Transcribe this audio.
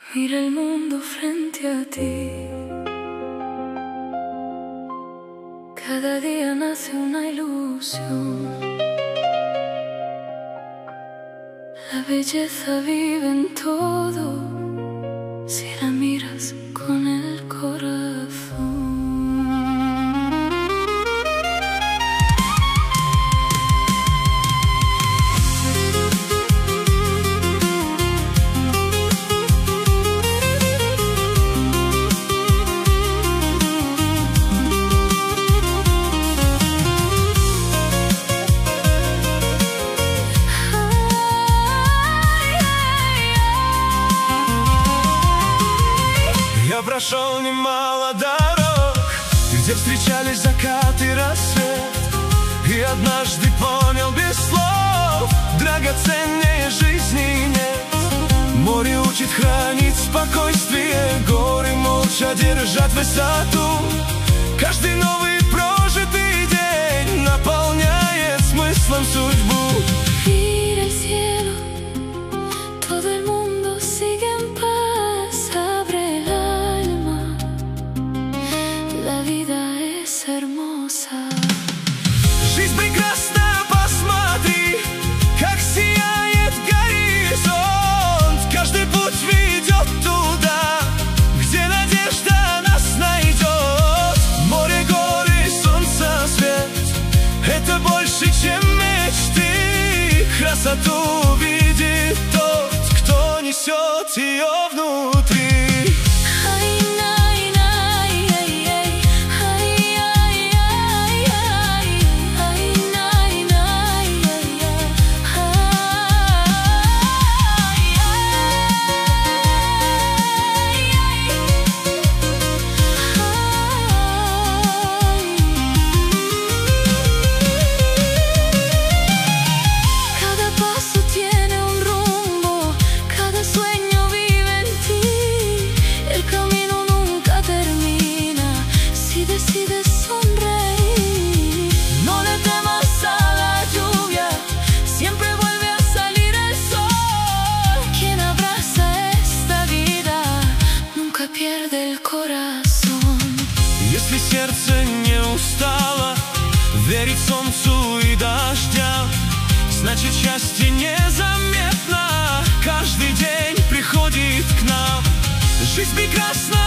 Mira el mundo frente a ti. Cada día nace una ilusión. La belleza vive en todo si la miras con el corazón. Я прошел немало дорог, где встречались закат и рассвет, и однажды понял без слов: драгоценнее жизни нет. Море учит хранить спокойствие, горы молча держат высоту. Каждый новый прожитый день наполняет смыслом судьбу. Mira el cielo, todo el mundo sigue en paz, abre el alma, la vida es hermosa. Жизнь прекрасна, посмотри, как сияет горизонт. Каждый путь ведет туда, где надежда нас найдет. Море, горы, солнце, свет — это больше, чем мечты. Красоту видит тот, кто несет ее внутри. Pierde el corazón. Если сердце не устало верить солнцу и дождям, значит, счастье незаметно каждый день приходит к нам. Жизнь прекрасна,